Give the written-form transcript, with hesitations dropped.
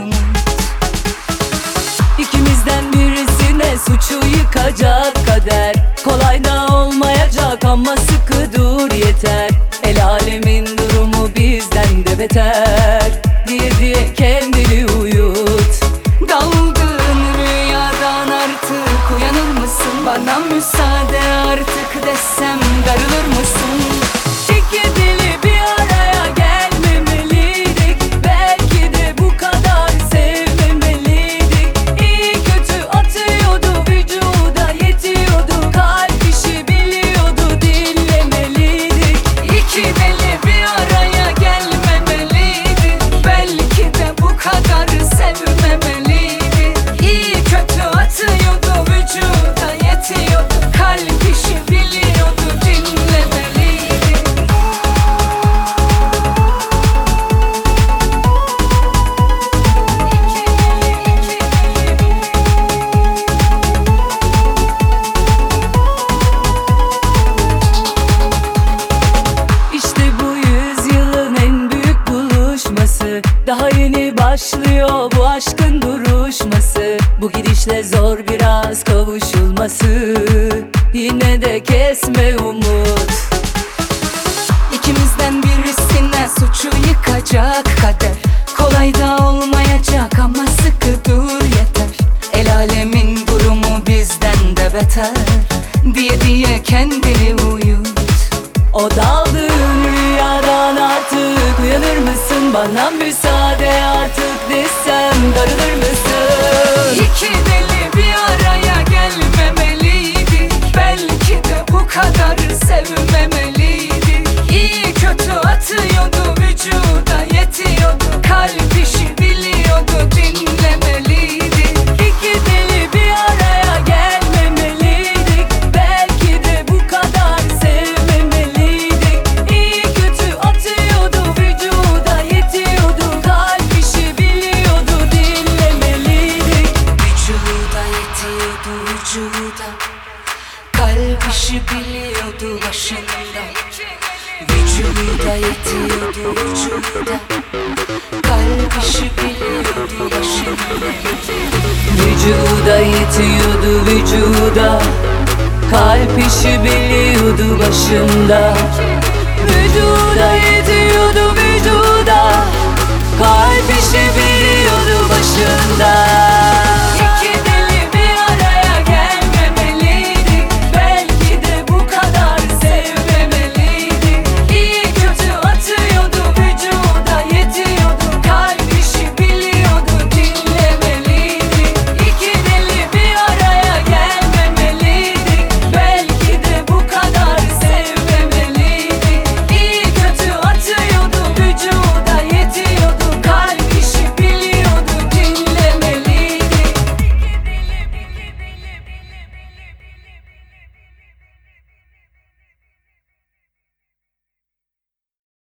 umut. İkimizden birisine suçu yıkacak kader. Kolay da olmayacak ama sıkı dur yeter. El alemin durumu bizden de beter diye kendini uyut. Daldığın rüyadan artık uyanır mısın? Bana müsaade artık desem darılır mısın? İki dili bir araya gelmemeliydik. Belki de bu kadar sevmemeliydik. İyi kötü atıyordu vücuda yetiyordu. Kalp işi biliyordu dinlemeliydik. İki deli bir araya gelmemeliydi. Belki de bu kadar sevmemeliydi. İyi kötü atıyordu vücuda yetiyordu. Kalp işi biliyordu dinlemeliydi. İşte bu yüzyılın en büyük buluşması. Daha yeni başlıyor bu aşkın duruşması. Bu gidişle zor biraz kavuşulması. Yine de kesme umut. İkimizden birisine suçu yıkacak kader. Kolay da olmayacak ama sıkı dur yeter. El alemin durumu bizden de beter diye kendini uyut. O daldığın rüyadan artık uyanır mısın? Bana müsaade artık desem darılır mısın? İki deli bir araya gelmemeliydi. Belki de bu kadar sevmemeliydi. İyi kötü atıyordu vücuda yetiyordu. Kalp işi biliyordu dinlemeliydi. İki deli bir araya gelmemeliydik. Belki de bu kadar sevmemeliydik. İyi kötü atıyordu vücuda yetiyordu. Kalp işi biliyordu dinlemeliydik. Vücuda yetiyordu vücuda. Kalp işi biliyordu başında. Vücuda yetiyordu vücuda. Kalp işi biliyordu başında. Vücuda yetiyordu vücuda. Kalp işi biliyordu başında. Vücuda yetiyordu